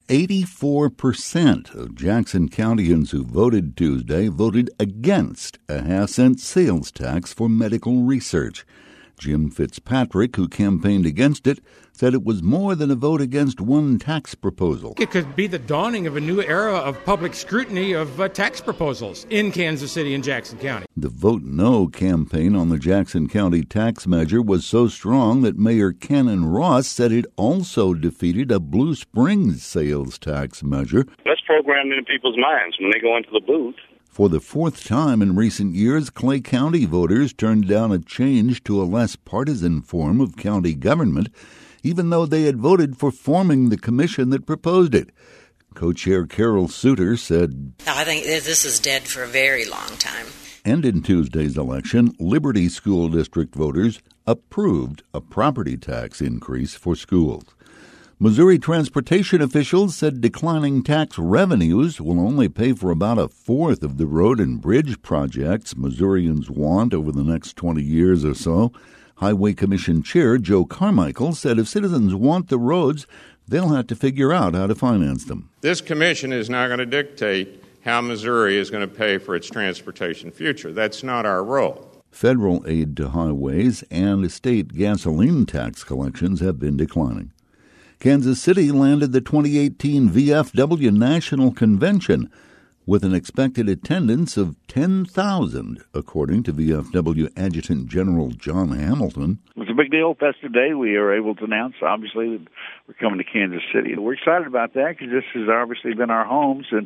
84% of Jackson Countyans who voted Tuesday voted against a half-cent sales tax for medical research. Jim Fitzpatrick, who campaigned against it, said it was more than a vote against one tax proposal. It could be the dawning of a new era of public scrutiny of tax proposals in Kansas City and Jackson County. The Vote No campaign on the Jackson County tax measure was so strong that Mayor Cannon Ross said it also defeated a Blue Springs sales tax measure. Let's program it in people's minds when they go into the booth. For the fourth time in recent years, Clay County voters turned down a change to a less partisan form of county government, even though they had voted for forming the commission that proposed it. Co-chair Carol Suter said, I think this is dead for a very long time. And in Tuesday's election, Liberty School District voters approved a property tax increase for schools. Missouri transportation officials said declining tax revenues will only pay for about a fourth of the road and bridge projects Missourians want over the next 20 years or so. Highway Commission Chair Joe Carmichael said if citizens want the roads, they'll have to figure out how to finance them. This commission is not going to dictate how Missouri is going to pay for its transportation future. That's not our role. Federal aid to highways and state gasoline tax collections have been declining. Kansas City landed the 2018 VFW National Convention with an expected attendance of 10,000, according to VFW Adjutant General John Hamilton. It was a big deal. Festive day. We are able to announce, obviously, that we're coming to Kansas City. We're excited about that because this has obviously been our home since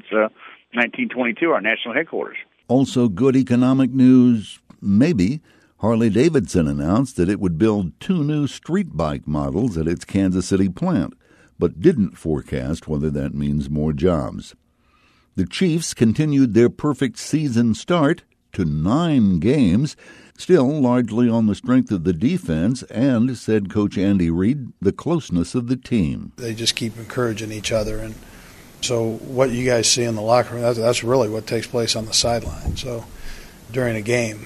1922, our national headquarters. Also good economic news, maybe. Harley-Davidson announced that it would build 2 new street bike models at its Kansas City plant, but didn't forecast whether that means more jobs. The Chiefs continued their perfect season start to 9 games, still largely on the strength of the defense and, said Coach Andy Reid, the closeness of the team. They just keep encouraging each other, and so what you guys see in the locker room, that's really what takes place on the sideline. So during a game,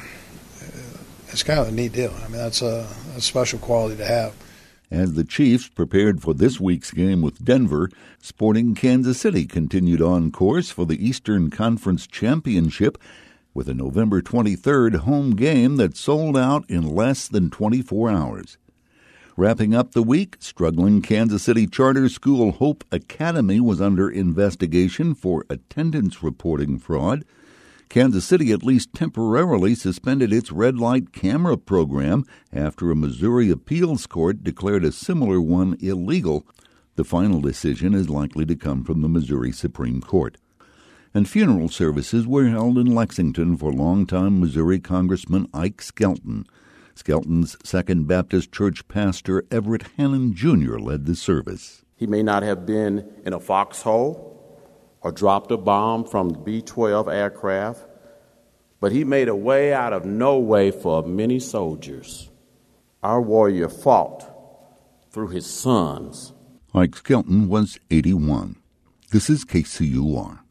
it's kind of a neat deal. I mean, that's a special quality to have. As the Chiefs prepared for this week's game with Denver, Sporting Kansas City continued on course for the Eastern Conference Championship with a November 23rd home game that sold out in less than 24 hours. Wrapping up the week, struggling Kansas City charter school Hope Academy was under investigation for attendance reporting fraud. Kansas City at least temporarily suspended its red light camera program after a Missouri appeals court declared a similar one illegal. The final decision is likely to come from the Missouri Supreme Court. And funeral services were held in Lexington for longtime Missouri Congressman Ike Skelton. Skelton's Second Baptist Church pastor Everett Hannon Jr. led the service. He may not have been in a foxhole or dropped a bomb from the B-12 aircraft, but he made a way out of no way for many soldiers. Our warrior fought through his sons. Ike Skelton was 81. This is KCUR.